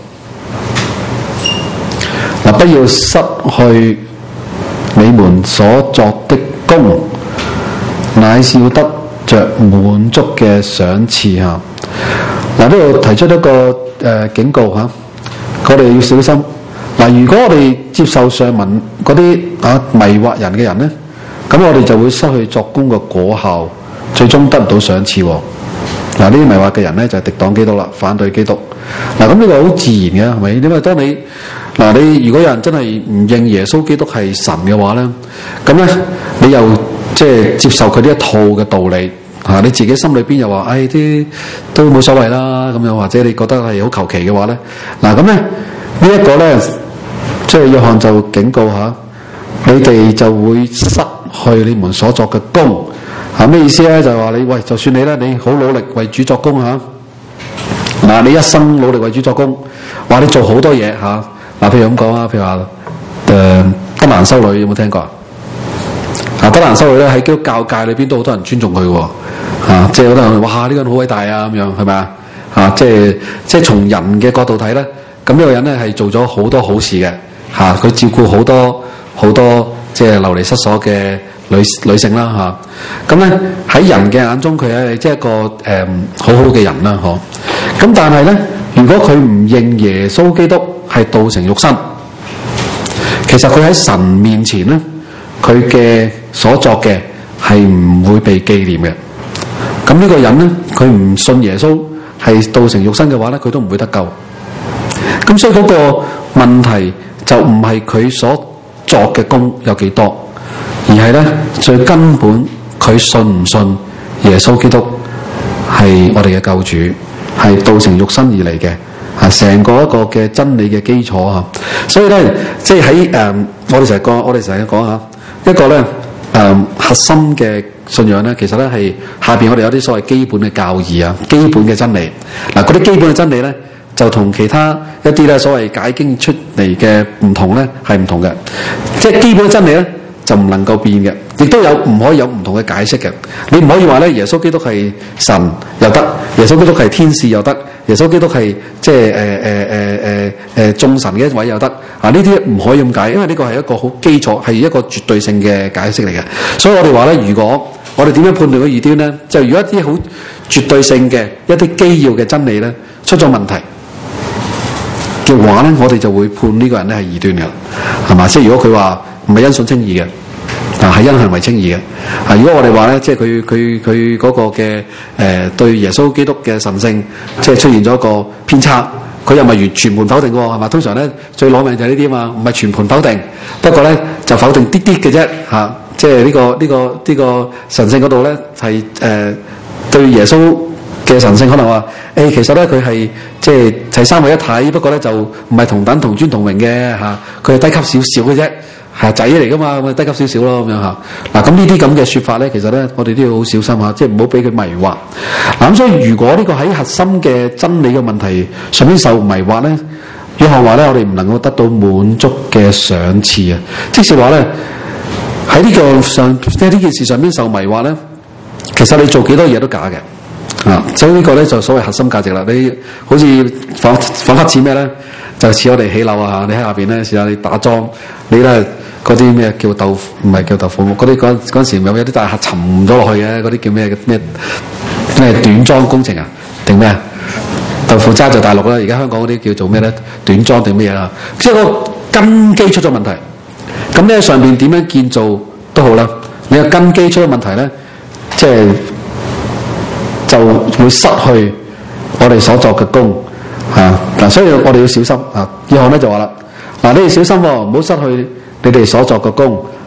嗱，不要失去你們所作的功，乃是要得着滿足嘅賞賜嚇。嗱，呢度提出一個誒、呃、警告嚇、啊，我哋要小心。嗱、啊，如果我哋接受上文嗰啲啊迷惑人嘅人咧，咁我哋就會失去作工嘅果效，最終得唔到賞賜。嗱、啊，呢啲迷惑嘅人咧就係、是、敵擋基督啦，反對基督。嗱、啊，咁呢個好自然嘅，係咪？因為當你嗱、啊、你如果有人真係唔認耶穌基督係神嘅話咧，咁咧你又即係接受佢呢一套嘅道理。啊！你自己心裏邊又話，唉、哎，啲都冇所謂啦，咁樣或者你覺得係好求其嘅話咧，嗱咁咧呢一、這個咧，即係約翰就警告下，你哋就會失去你們所作嘅功。嚇、啊、咩意思咧？就係、是、話你喂，就算你咧，你好努力為主作工嚇，嗱、啊、你一生努力為主作工，話你做好多嘢嚇，嗱、啊、譬如咁講啊，譬如話誒德蘭修女有冇聽過啊？啊德蘭修女咧喺基督教界裏邊都好多人尊重佢喎。啊，即係好多人哇！呢、這個人好偉大啊，咁樣係咪啊？啊，即係即係從人嘅角度睇咧，咁呢個人咧係做咗好多好事嘅嚇，佢、啊、照顧好多好多即係流離失所嘅女女性啦嚇。咁咧喺人嘅眼中，佢係即係一個誒、嗯、好好嘅人啦，嗬、啊。咁但係咧，如果佢唔認耶穌基督係道成肉身，其實佢喺神面前咧，佢嘅所作嘅係唔會被紀念嘅。咁呢個人咧，佢唔信耶穌係道成肉身嘅話咧，佢都唔會得救。咁所以嗰個問題就唔係佢所作嘅功有幾多，而係咧最根本佢信唔信耶穌基督係我哋嘅救主，係道成肉身而嚟嘅，啊，成個一個嘅真理嘅基礎啊。所以咧，即係喺誒，我哋成日講，我哋成日講下一個咧誒、呃、核心嘅信仰咧，其實咧係下邊我哋有啲所謂基本嘅教義啊，基本嘅真理。嗱，嗰啲基本嘅真理咧，就同其他一啲咧所謂解經出嚟嘅唔同咧，係唔同嘅。即係基本嘅真理咧，就唔能夠變嘅，亦都有唔可以有唔同嘅解釋嘅。你唔可以話咧，耶穌基督係神又得，耶穌基督係天使又得，耶穌基督係即係誒誒誒誒誒眾神嘅一位又得。啊，呢啲唔可以咁解，因為呢個係一個好基礎，係一個絕對性嘅解釋嚟嘅。所以我哋話咧，如果我哋點樣判斷個異端咧？就如果一啲好絕對性嘅一啲基要嘅真理咧出咗問題嘅話咧，我哋就會判呢個人咧係異端嘅，係嘛？即係如果佢話唔係因信稱義嘅，啊係因行為稱義嘅。啊，如果我哋話咧，即係佢佢佢嗰個嘅誒、呃、對耶穌基督嘅神性，即係出現咗一個偏差，佢又唔係完全盤否定嘅喎，係嘛？通常咧最攞命就係呢啲啊嘛，唔係全盤否定，不過咧就否定啲啲嘅啫，嚇、啊。即係呢、這個呢、這個呢、這個神性嗰度咧，係誒、呃、對耶穌嘅神性可能話誒、欸，其實咧佢係即係係三位一體，不過咧就唔係同等同尊同榮嘅嚇，佢、啊、係低級少少嘅啫，係仔嚟噶嘛，咁啊低級少少咯咁樣嚇。嗱，咁呢啲咁嘅説法咧，其實咧我哋都要好小心嚇，即係唔好俾佢迷惑。嗱、啊、咁所以如果呢個喺核心嘅真理嘅問題上邊受迷惑咧，約翰話咧，我哋唔能夠得到滿足嘅賞賜啊，即是話咧。喺呢個上，即係呢件事上邊受迷惑咧，其實你做幾多嘢都假嘅，啊！所以呢個咧就所謂核心價值啦。你好似彷彷彿似咩咧？就似我哋起樓啊！你喺下邊咧試下你打樁，你咧嗰啲咩叫豆腐，唔係叫豆腐木，嗰啲嗰嗰陣時咪有啲大廈沉咗落去嘅，嗰啲叫咩嘅咩咩短樁工程啊？定咩啊？豆腐渣就大陸啦，而家香港嗰啲叫做咩咧？短樁定咩嘢啦？即係個根基出咗問題。咁咧上邊點樣建造都好啦，你個根基出咗問題咧，即係就會失去我哋所作嘅功嚇嗱，所以我哋要小心啊！約翰咧就話啦，嗱，你哋小心喎，唔好失去你哋所作嘅功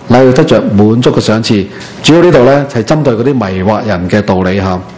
乃要得着滿足嘅賞賜。主要呢度咧係針對嗰啲迷惑人嘅道理嚇。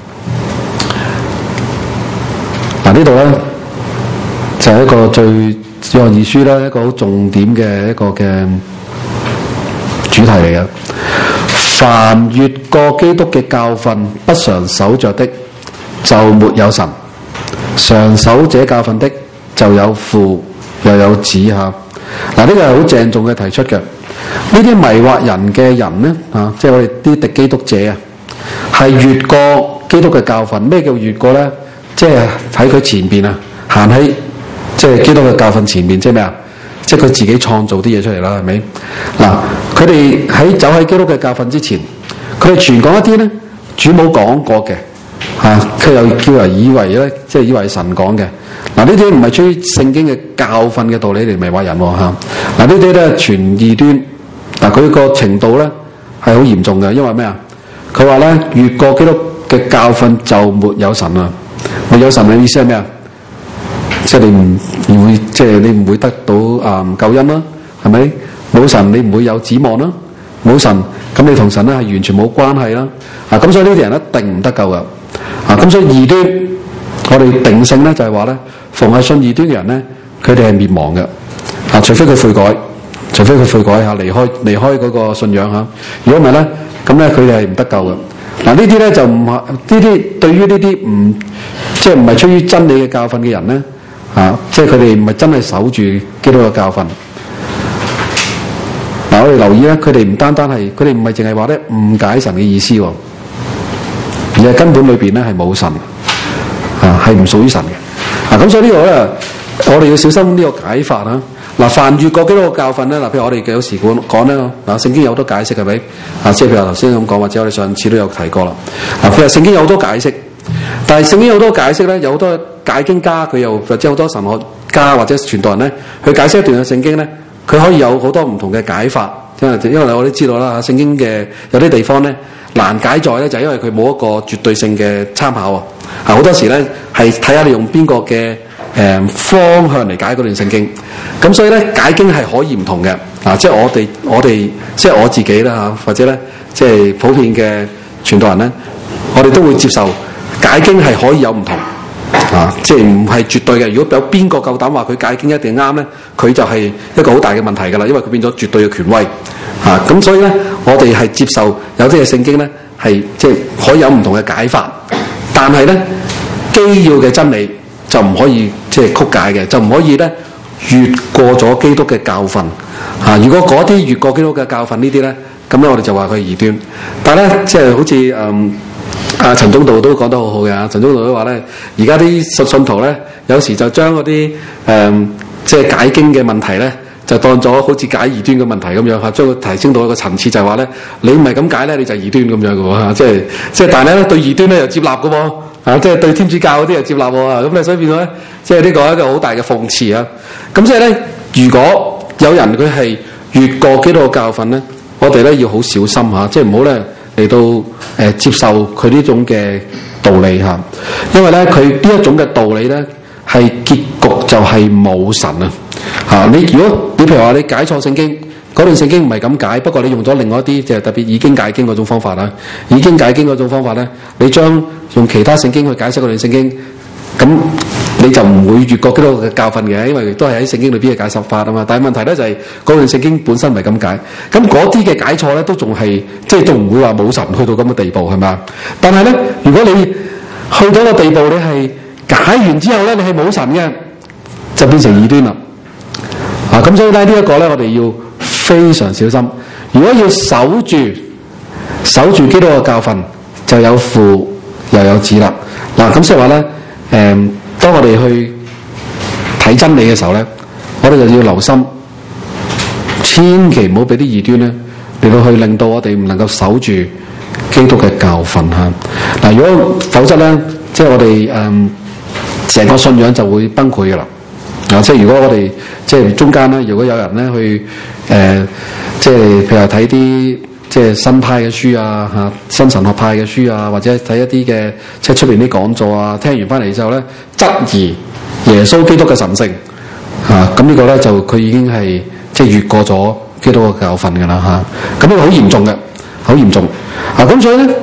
嗱、啊、呢度咧就係、是、一個最約翰二書咧一個好重點嘅一個嘅主題嚟嘅。凡越過基督嘅教訓不常守着的，就沒有神；常守這教訓的，就有父又有子嚇。嗱，呢個係好鄭重嘅提出嘅。呢啲迷惑人嘅人咧，啊，即係我哋啲敵基督者啊，係越過基督嘅教訓。咩叫越過咧？即係喺佢前邊啊，行喺即係基督嘅教訓前面，即係咩啊？即係佢自己創造啲嘢出嚟啦，係咪？嗱，佢哋喺走喺基督嘅教訓之前，佢哋傳講一啲咧主冇講過嘅，嚇佢又叫人以為咧，即係以為神講嘅。嗱，呢啲唔係出於聖經嘅教訓嘅道理嚟迷惑人喎嚇。嗱，呢啲咧傳異端，嗱佢個程度咧係好嚴重嘅，因為咩啊？佢話咧越過基督嘅教訓就沒有神啊！沒有神嘅意思係咩啊？即係你唔唔會，即係你唔會得到啊、嗯、救恩啦，係咪？冇神你唔會有指望啦，冇神咁你同神咧係完全冇關係啦。啊咁所以呢啲人一定唔得救噶。啊咁所以異端，我哋定性咧就係話咧，逢係信異端嘅人咧，佢哋係滅亡嘅。啊，除非佢悔改，除非佢悔改嚇，離開離開嗰個信仰嚇。如果唔係咧，咁咧佢哋係唔得救嘅。嗱、啊、呢啲咧就唔係呢啲對於呢啲唔即係唔係出於真理嘅教訓嘅人咧。啊！即係佢哋唔係真係守住基督嘅教訓。嗱、啊，我哋留意咧，佢哋唔單單係，佢哋唔係淨係話咧誤解神嘅意思，而係根本裏邊咧係冇神，啊係唔屬於神嘅。啊咁所以呢個咧，我哋要小心呢個解法啊。嗱，凡越過基督嘅教訓咧，嗱，譬如我哋有時講講咧，嗱，聖經有好多解釋係咪？啊，即係譬如頭先咁講，或者我哋上次都有提過啦。啊，其實聖經有好多解釋。但係聖經有好多解釋咧，有好多解經家佢又或者好多神學家或者傳道人咧，去解釋一段嘅聖經咧，佢可以有好多唔同嘅解法。因為因為我都知道啦，聖經嘅有啲地方咧難解在咧，就係因為佢冇一個絕對性嘅參考啊。啊，好多時咧係睇下你用邊個嘅誒方向嚟解嗰段聖經。咁所以咧解經係可以唔同嘅。啊，即係我哋我哋即係我自己啦嚇，或者咧即係普遍嘅傳道人咧，我哋都會接受。解經係可以有唔同，啊，即係唔係絕對嘅。如果有邊個夠膽話佢解經一定啱咧，佢就係一個好大嘅問題㗎啦，因為佢變咗絕對嘅權威，啊，咁所以咧，我哋係接受有啲嘅聖經咧係即係可以有唔同嘅解法，但係咧基要嘅真理就唔可以即係曲解嘅，就唔可以咧越過咗基督嘅教訓，啊，如果嗰啲越過基督嘅教訓呢啲咧，咁咧我哋就話佢係異端。但係咧即係好似嗯。啊，陳宗道都講得好好嘅。陳宗道都話咧，而家啲信信徒咧，有時就將嗰啲誒，即係解經嘅問題咧，就當咗好似解異端嘅問題咁樣嚇，將佢提升到一個層次，就係話咧，你唔係咁解咧，你就係異端咁樣嘅喎嚇，即係即係，但係咧對異端咧又接納嘅喎，啊，即係對天主教嗰啲又接納喎，咁咧所以變咗咧，即係呢個係一個好大嘅諷刺啊！咁所以咧，如果有人佢係越過基督嘅教訓咧，我哋咧要好小心嚇，即係唔好咧。嚟到誒、呃、接受佢呢種嘅道理嚇，因為咧佢呢一種嘅道理咧係結局就係冇神啊嚇！你如果你譬如話你解錯聖經，嗰段聖經唔係咁解，不過你用咗另外一啲即係特別以經解經嗰種方法啦，以經解經嗰種方法咧，你將用其他聖經去解釋嗰段聖經，咁你就唔會越過基督嘅教訓嘅，因為都係喺聖經裏邊嘅解釋法啊嘛。但係問題咧就係嗰段聖經本身唔係咁解，咁嗰啲嘅解錯咧都仲係即係都唔會話冇神去到咁嘅地步係咪？但係咧，如果你去到個地步，你係解完之後咧，你係冇神嘅，就變成異端啦。啊，咁所以咧呢一個咧，我哋要非常小心。如果要守住守住基督嘅教訓，就有父又有子啦。嗱，咁所以話咧。誒、嗯，當我哋去睇真理嘅時候咧，我哋就要留心，千祈唔好俾啲異端咧嚟到去令到我哋唔能夠守住基督嘅教訓嚇。嗱，如果否則咧，即係我哋誒成個信仰就會崩潰噶啦。啊，即係如果我哋即係中間咧，如果有人咧去誒、呃，即係譬如話睇啲。即係新派嘅書啊，嚇新神學派嘅書啊，或者睇一啲嘅即係出邊啲講座啊，聽完翻嚟之後咧，質疑耶穌基督嘅神性，嚇咁呢個咧就佢已經係即係越過咗基督嘅教訓㗎啦嚇。咁呢個好嚴重嘅，好嚴重啊！咁所以咧，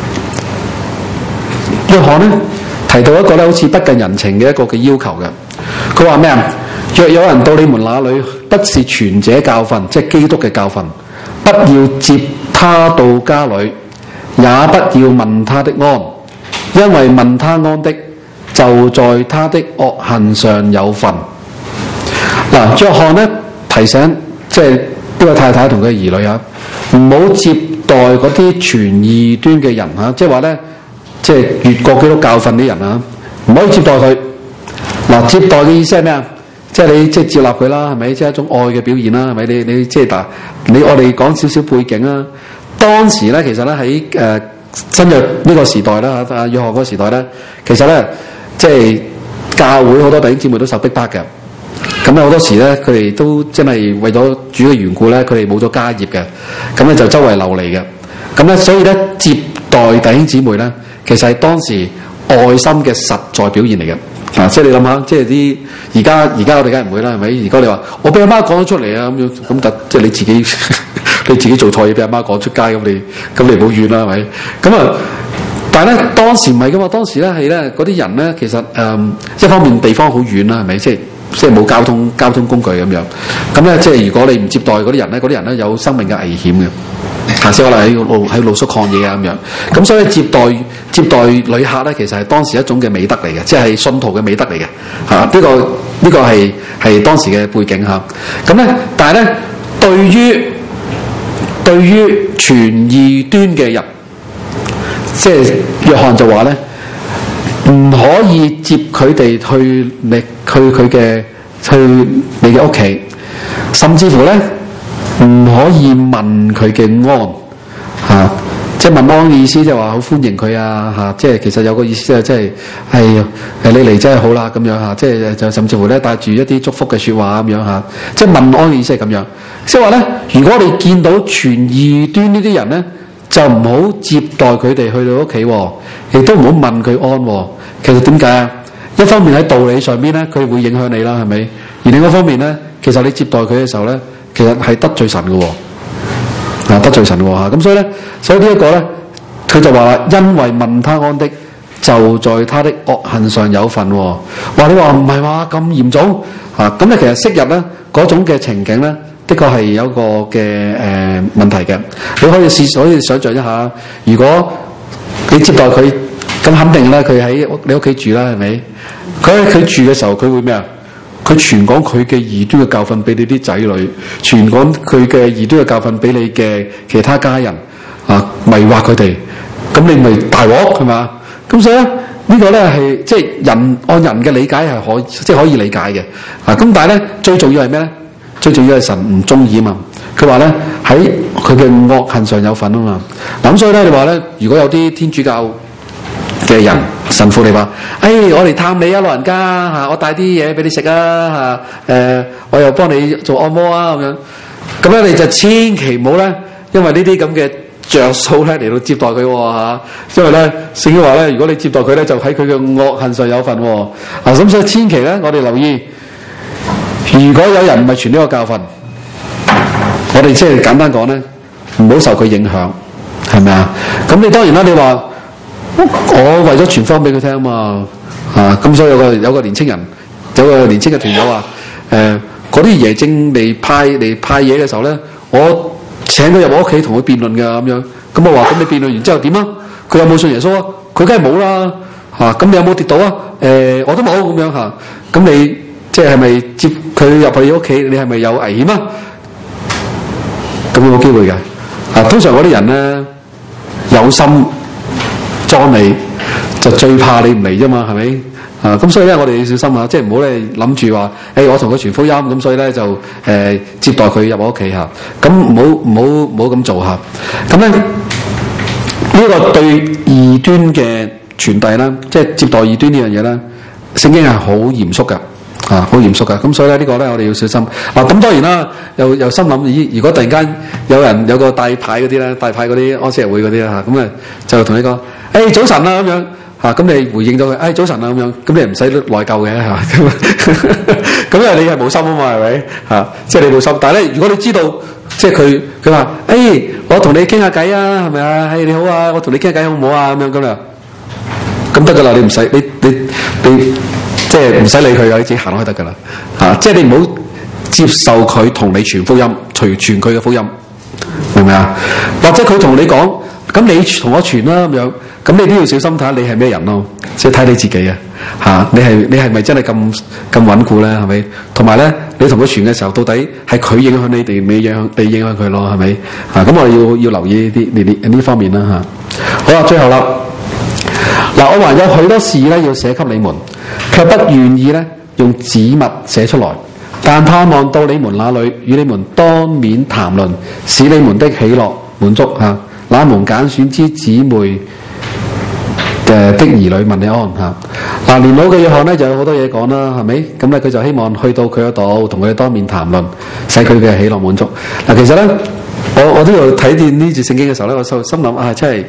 約翰咧提到一個咧好似不近人情嘅一個嘅要求嘅。佢話咩啊？若有人到你們那裏，不是傳這教訓，即係基督嘅教訓，不要接他到家裏，也不要問他的安，因為問他安的，就在他的惡行上有份。嗱，約翰咧提醒，即係呢個太太同佢嘅兒女啊，唔好接待嗰啲傳異端嘅人嚇，即係話咧，即係越過基督教訓啲人啊，唔可以接待佢。嗱，接待嘅意思係咩啊？即係你即係接納佢啦，係咪？即係一種愛嘅表現啦，係咪？你你即係嗱，你我哋講少少背景啦。當時咧，其實咧喺誒新約呢個時代啦，阿約翰嗰個時代咧，其實咧即係教會好多弟兄姊妹都受逼迫嘅。咁咧好多時咧，佢哋都真係為咗主嘅緣故咧，佢哋冇咗家業嘅，咁咧就周圍流離嘅。咁咧，所以咧接待弟兄姊妹咧，其實係當時愛心嘅實在表現嚟嘅。啊！即係你諗下，即係啲而家而家我哋梗係唔會啦，係咪？而家你話我俾阿媽講咗出嚟啊，咁樣咁特即係你自己你自己做錯嘢俾阿媽講出街，咁你咁你唔好怨啦，係咪？咁啊，但係咧當時唔係噶嘛，當時咧係咧嗰啲人咧，其實誒、嗯、一方面地方好遠啦，係咪？即係即係冇交通交通工具咁樣，咁咧即係如果你唔接待嗰啲人咧，嗰啲人咧有生命嘅危險嘅。下次可能喺路喺露宿曠野啊咁樣，咁所以接待接待旅客咧，其實係當時一種嘅美德嚟嘅，即係信徒嘅美德嚟嘅嚇。呢、這個呢、這個係係當時嘅背景嚇。咁咧，但係咧，對於對於傳異端嘅人，即係約翰就話咧，唔可以接佢哋去你去佢嘅去你嘅屋企，甚至乎咧。唔可以問佢嘅安嚇、啊，即係問安嘅意思就係話好歡迎佢啊嚇，即係其實有個意思就即係係誒你嚟真係好啦咁樣嚇，即係就甚至乎咧帶住一啲祝福嘅説話咁樣嚇，即係問安嘅意思係咁樣，即係話咧，如果你見到傳異端呢啲人咧，就唔好接待佢哋去到屋企喎，亦都唔好問佢安喎。其實點解啊？一方面喺道理上邊咧，佢會影響你啦，係咪？而另一方面咧，其實你接待佢嘅時候咧。其實係得罪神嘅喎，啊得罪神嘅喎嚇，咁所以咧，所以呢一個咧，佢就話啦，因為問他安的，就在他的惡行上有份喎。話你話唔係話咁嚴重啊？咁咧其實昔日咧嗰種嘅情景咧，的確係有一個嘅誒、呃、問題嘅。你可以試可以想像一下，如果你接待佢，咁肯定咧佢喺你屋企住啦，係咪？佢喺佢住嘅時候，佢會咩啊？佢傳講佢嘅異端嘅教訓俾你啲仔女，傳講佢嘅異端嘅教訓俾你嘅其他家人，啊迷惑佢哋，咁你咪大鑊係嘛？咁所以咧呢、呢個咧係即係人按人嘅理解係可即係可以理解嘅，啊咁但係咧最重要係咩咧？最重要係神唔中意啊嘛！佢話咧喺佢嘅惡行上有份啊嘛！嗱咁所以咧你話咧，如果有啲天主教嘅人神父你話，哎，我嚟探你啊，老人家嚇，我帶啲嘢俾你食啊嚇，誒，我又幫你做按摩啊咁樣，咁咧你就千祈唔好咧，因為呢啲咁嘅着數咧嚟到接待佢喎嚇，因為咧聖經話咧，如果你接待佢咧，就喺佢嘅惡行上有份喎，啊咁所以千祈咧，我哋留意，如果有人唔係傳呢個教訓，我哋即係簡單講咧，唔好受佢影響，係咪啊？咁你當然啦，你話。我為咗傳福音俾佢聽啊嘛，啊咁所以有個有個年青人，有個年青嘅團友話，誒嗰啲爺正嚟派嚟派嘢嘅時候咧，我請佢入我屋企同佢辯論㗎咁樣，咁我話咁你辯論完之後點啊？佢有冇信耶穌啊？佢梗係冇啦，嚇咁你有冇跌倒啊？誒我都冇咁樣嚇，咁你即係係咪接佢入去你屋企？你係咪有危險啊？咁有冇機會嘅？啊通常嗰啲人咧有心裝你就最怕你唔嚟啫嘛，係咪啊？咁所以咧，我哋要小心啊，即係唔好咧諗住話，誒、欸、我同佢傳福音，咁所以咧就誒、呃、接待佢入我屋企嚇，咁唔好唔好唔好咁做嚇。咁咧呢、這個對異端嘅傳遞啦，即係接待異端呢樣嘢咧，聖經係好嚴肅㗎。啊，好嚴肅噶，咁所以咧呢個咧我哋要小心。嗱、啊，咁當然啦，又又心諗，咦？如果突然間有人有個帶牌嗰啲咧，帶牌嗰啲安息日會嗰啲啦嚇，咁啊就同你講，誒、欸、早晨啊咁樣嚇，咁、啊、你回應到佢，誒、欸、早晨啊咁樣，咁你唔使內疚嘅係嘛？咁啊你係冇心啊嘛係咪嚇？即係你冇心，但係咧如果你知道即係佢佢話，誒、哎，我同你傾下偈啊，係咪啊？係你好啊，我同你傾下偈好唔好啊？咁樣咁樣，咁得噶啦，你唔使你你你，你即係唔使理佢噶，你自己行開得噶啦，嚇、啊！即係你唔好接受佢同你傳福音，隨傳佢嘅福音，明唔明啊？或者佢同你講，咁你同我傳啦咁樣，咁你都要小心睇下你係咩人咯，即係睇你自己啊！嚇，你係你係咪真係咁咁穩固咧？係咪？同埋咧，你同佢傳嘅時候，到底係佢影響你哋，你影響你影響佢咯？係咪？啊，咁我哋要要留意呢啲呢呢呢方面啦嚇。好啦，最後啦，嗱，我還有許多事咧要寫給你們，卻不願意咧用紙墨寫出來，但盼望到你們那裏，與你們當面談論，使你們的喜樂滿足嚇。那蒙揀選之姊妹嘅的兒女問你安嚇。嗱，年老嘅約翰咧就有好多嘢講啦，係咪？咁咧佢就希望去到佢嗰度，同佢哋當面談論，使佢嘅喜樂滿足。嗱，其實咧，我我都有睇見呢節聖經嘅時候咧，我心心諗啊，真係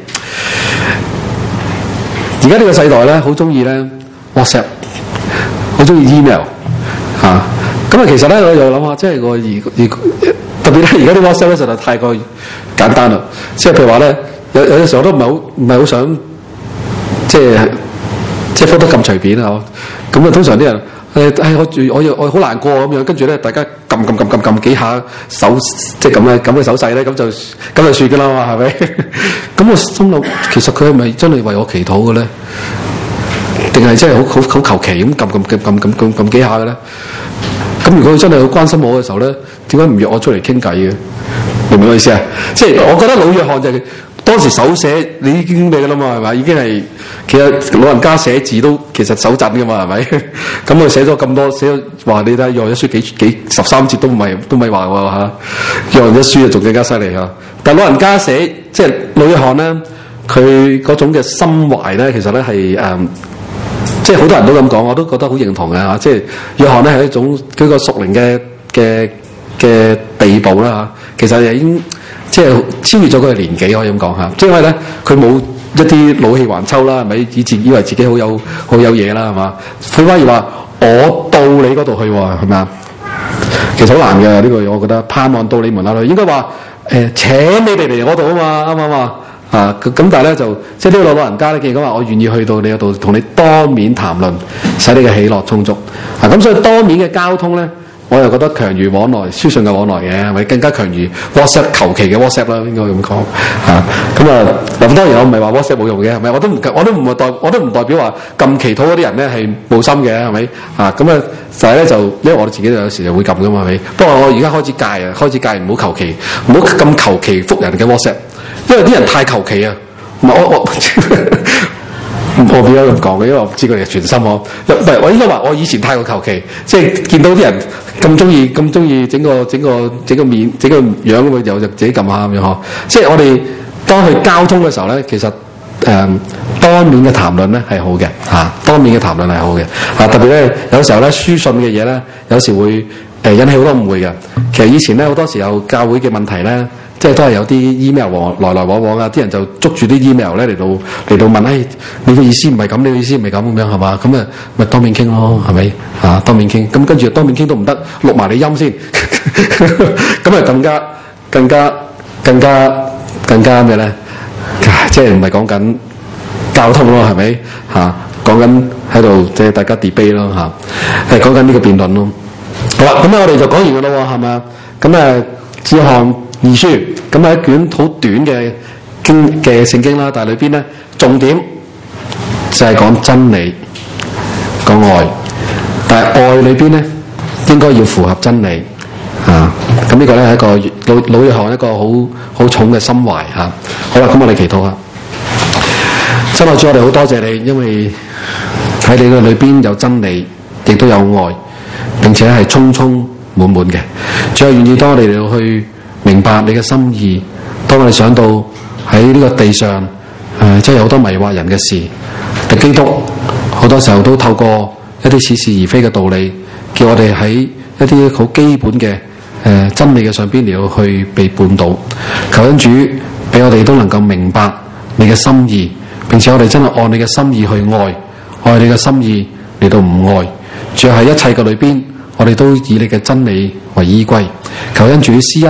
而家呢個世代咧，好中意咧 WhatsApp， 好中意 email 嚇。咁啊，其實咧我又諗下，即係個而而特別咧，而家啲 WhatsApp 咧實在太過簡單啦。即係譬如話咧，有有啲時候都唔係好唔係好想即係。即係覆得咁隨便啊！咁啊，通常啲人誒誒，我我我好難過咁樣，跟住咧，大家撳撳撳撳撳幾下手，即係咁嘅咁嘅手勢咧，咁就咁就算㗎啦嘛，係咪？咁我心諗，其實佢係咪真係為我祈禱嘅咧？定係真係好好好求其咁撳撳撳撳撳撳撳幾下嘅咧？咁如果佢真係好關心我嘅時候咧，點解唔約我出嚟傾偈嘅？明唔明我意思啊？即係我覺得老約翰就係、是。當時手寫你已經咩㗎啦嘛，係咪？已經係其實老人家寫字都其實手震㗎嘛，係咪？咁佢寫咗咁多，寫咗話你睇《約翰一書》幾幾十三節都唔係都唔係話喎嚇，《約翰一書》啊仲更加犀利嚇。但係老人家寫即係老約翰咧，佢嗰種嘅心懷咧，其實咧係誒，即係好多人都咁講，我都覺得好認同嘅嚇。即係約翰咧係一種佢個屬靈嘅嘅嘅地步啦嚇，其實已經。即係超越咗佢嘅年紀，可以咁講嚇。即係因為咧，佢冇一啲老氣橫秋啦，係咪？以前以為自己好有好有嘢啦，係嘛？佢反而話：我到你嗰度去喎，係咪啊？其實好難嘅呢、這個，我覺得盼望到你們那裏，應該話誒、呃、請你哋嚟我度啊嘛，啱唔啱啊？啊咁，但係咧就即係呢個老人家咧，既然講話我願意去到你嗰度，同你當面談論，使你嘅喜樂充足啊！咁所以當面嘅交通咧。我又覺得強如往來書信嘅往來嘅，係咪更加強如 WhatsApp 求其嘅 WhatsApp 啦？應該咁講嚇。咁啊，嗱當然我唔係話 WhatsApp 冇用嘅，係咪？我都唔我都唔代我都唔代表話撳祈禱嗰啲人咧係冇心嘅，係咪？啊咁啊，就係咧就因為我自己有時就會撳噶嘛，係咪？不過我而家開始戒啊，開始戒唔好求其，唔好咁求其覆人嘅 WhatsApp，因為啲人太求其啊。唔係我我。我點解咁講嘅？因為我唔知佢哋全心我，唔係我應該話我以前太過求其，即係見到啲人咁中意咁中意整個整個整個面整個樣咁啊，又就自己撳下咁樣嗬。即係我哋當去交通嘅時候咧，其實誒、呃、當面嘅談論咧係好嘅嚇、啊，當面嘅談論係好嘅嚇、啊。特別咧有時候咧書信嘅嘢咧，有時會誒、呃、引起好多誤會嘅。其實以前咧好多時候教會嘅問題咧。即係都係有啲 email 往來來往往啊！啲人就捉住啲 email 咧嚟到嚟到問，誒你嘅意思唔係咁，你嘅意思唔係咁咁樣係嘛？咁啊咪當面傾咯，係咪啊？當面傾，咁跟住當面傾都唔得，錄埋你音先，咁啊更加更加更加更加咩咧？即係唔係講緊交通咯？係咪嚇？講緊喺度即係大家 debate 咯嚇，係講緊呢個辯論咯。好啦，咁啊我哋就講完㗎啦喎，係咪？咁啊約翰二書咁係一卷好短嘅經嘅聖經啦，但係裏邊咧重點就係講真理、講愛，但係愛裏邊咧應該要符合真理啊！咁呢個咧係一個老老約翰一個好好重嘅心懷啊！好啦，咁我哋祈禱下，親愛主，我哋好多謝你，因為喺你嘅裏邊有真理，亦都有愛，並且係充充滿滿嘅。主啊，願意當我哋嚟去明白你嘅心意，當我哋想到喺呢個地上，誒、呃，即係有好多迷惑人嘅事，敵基督好多時候都透過一啲似是而非嘅道理，叫我哋喺一啲好基本嘅誒、呃、真理嘅上邊嚟到去被絆倒。求恩主俾我哋都能夠明白你嘅心意，並且我哋真係按你嘅心意去愛，愛你嘅心意嚟到唔愛。主要喺一切嘅裏邊，我哋都以你嘅真理為依歸。求恩主施恩。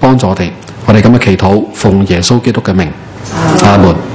幫助我哋。我哋咁嘅祈禱，奉耶穌基督嘅名，阿門。